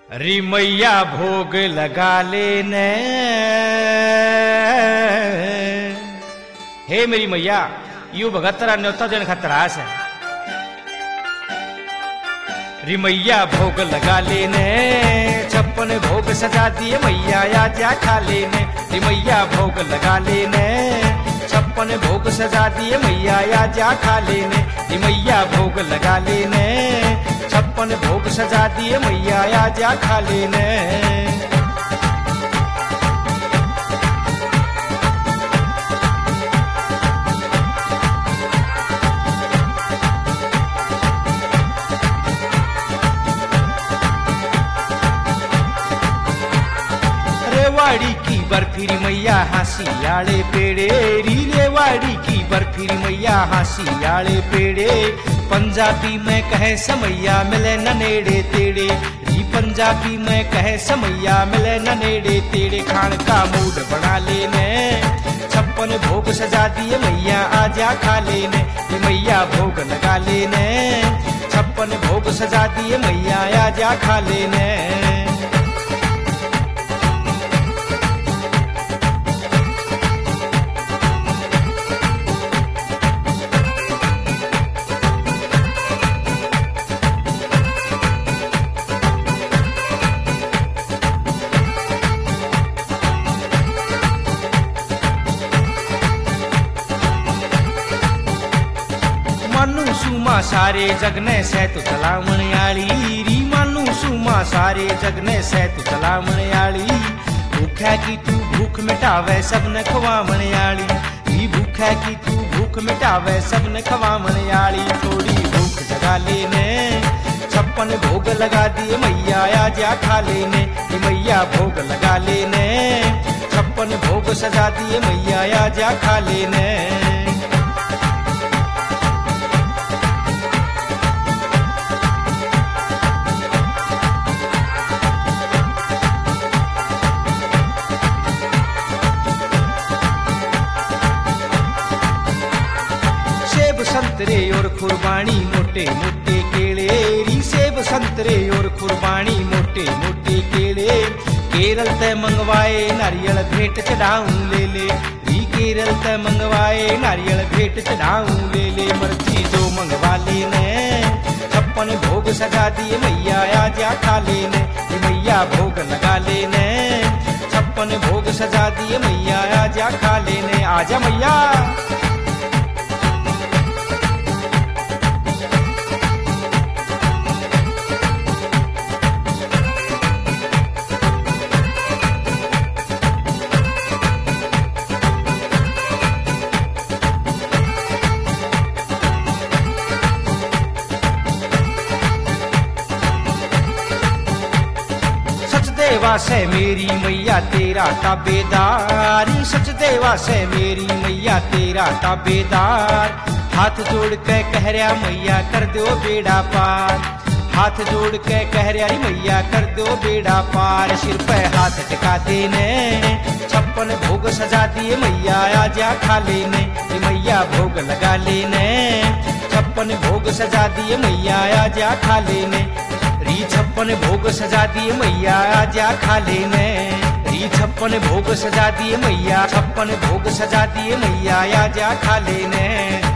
री मैया भोग लगा लेने। हे मेरी मैया यू भगतरा न्योता जन खतरास है। री मैया भोग लगा लेने, 56 भोग सजा दिए मैया आजा खा लेने। री मैया भोग लगा लेने, 56 भोग सजा दिए मैया आजा खा लेने। री मैया भोग लगा लेने, 56 भोग सजा दिए मैया आजा खा लेने। रेवाड़ी की बर्फीरी मैया हंसी आले पेड़े, री रेवाड़ी की बर्फीरी मैया हंसी आले पेड़े। पंजाबी में कहे समैया मिले न नेड़े तेड़े, री पंजाबी में कहे समैया मिले न नेड़े तेड़े। खान का मूड बना लेने, 56 भोग सजा दिए मैया आजा खा लेने। ये मैया भोग लगा लेने, 56 भोग सजा दिए मैया आजा खा लेने। मानू सुमा सारे जगने सैत तलावण आली, री मानू सुमा सारे जगने सैत तलावण आली। भूखा की तू भूख मिटावे सबने खवावण आली, री भूखा की तू भूख मिटावे सबने खवावण आली। थोड़ी भूख जगा लेने, 56 भोग लगा दिए मैया आजा खा लेने। ये मैया भोग लगा लेने, 56 भोग सजा दिए मैया आजा खा लेने। संतरे और कुर्बानी मोटे मोटे केले, री सेब संतरे और कुर्बानी मोटे मोटे केले। केरल ते मंगवाए नारियल भेंट चढ़ाऊं ले ले, री केरल ते मंगवाए नारियल भेंट चढ़ाऊं ले ले। मर्जी जो मंगवा लेने, 56 भोग सजा दिए मैया आजा खा लेने। ये मैया भोग लगा लेने, 56 भोग सजा दिए मैया आजा खा लेने। आजा मैया। देवा से मेरी मैया तेरा ताबेदार, सच देवा से मेरी मैया तेरा ताबेदार। हाथ जोड़ के कह रहा मैया कर दो बेड़ा पार, हाथ जोड़ के कह रहा मैया कर दो बेड़ा पार। सिर पे हाथ टिका देने, 56 भोग सजा दिए मैया आजा खा लेने। ये मैया भोग लगा लेने, 56 भोग सजा दिए मैया आजा खा लेने। री 56 भोग सजा दिए मैया आजा खा लेने। री 56 भोग सजा दिए मैया, 56 भोग सजा दिए मैया आजा खा लेने।